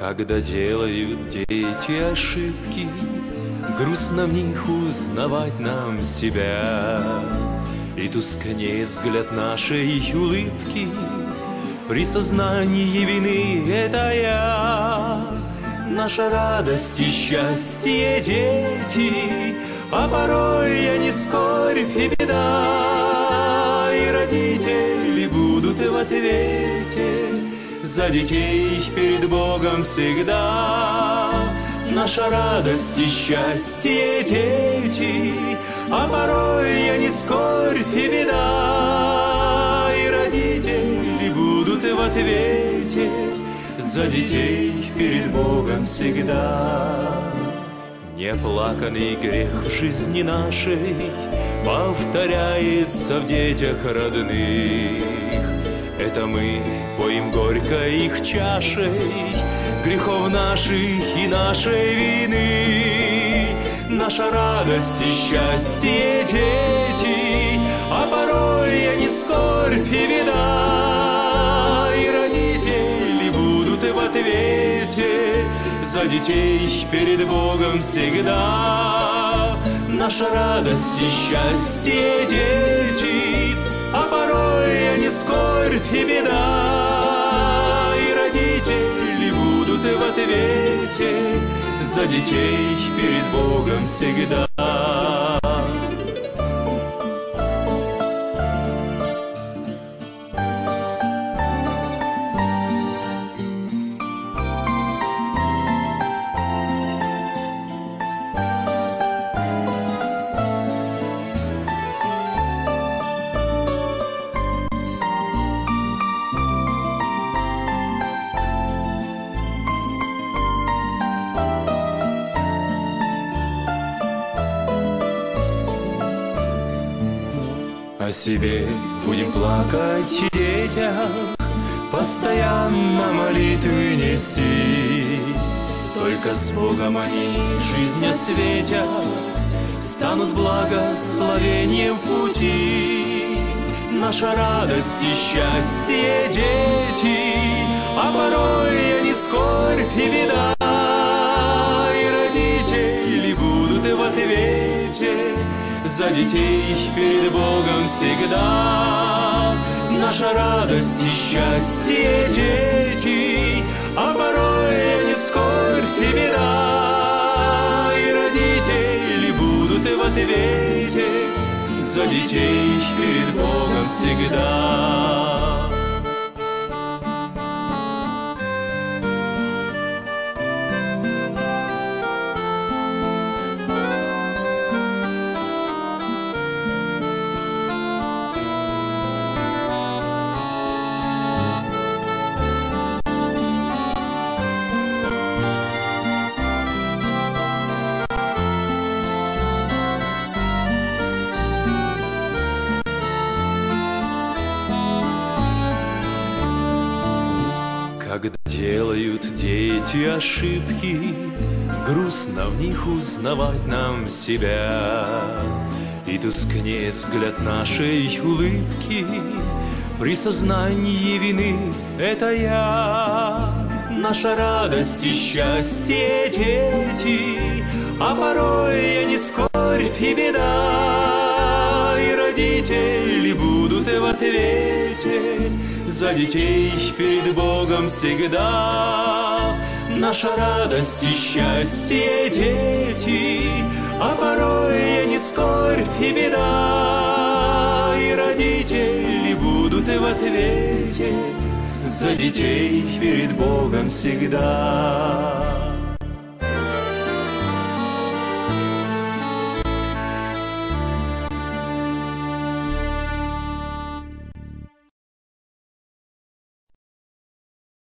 Когда делают дети ошибки, грустно в них узнавать нам себя. И тускнеет взгляд нашей улыбки при сознании вины — это я. Наша радость и счастье, дети, а порой они скорбь и беда. И родители будут в ответе за детей перед Богом всегда. Наша радость и счастье, дети, а порой они скорбь и беда. И родители будут в ответе за детей перед Богом всегда. Неоплаканный грех в жизни нашей повторяется в детях родных. Это мы поим горько их чашей грехов наших и нашей вины. Наша радость и счастье, дети, а порой они скорбь и беда. И родители будут в ответе за детей перед Богом всегда. Наша радость и счастье, дети, а порой они скорбь и беда. И родители будут в ответе за детей перед Богом всегда. О себе будем плакать и детях, постоянно молитвы нести. Только с Богом они жизнь осветят, станут благословением в пути. Наша радость и счастье, дети, а порой они скорбь и беда. И родители будут в ответе за детей перед Богом всегда. Наша радость и счастье, дети, а порой они скорбь и беда. И родители будут в ответе за детей перед Богом всегда. Когда делают дети ошибки, грустно в них узнавать нам себя. И тускнеет взгляд нашей улыбки при сознании вины — это я. Наша радость и счастье, дети, а порой они скорбь и беда. И родители будут в ответе за детей перед Богом всегда. Наша радость и счастье, дети, а порой они скорбь и беда. И родители будут в ответе за детей перед Богом всегда.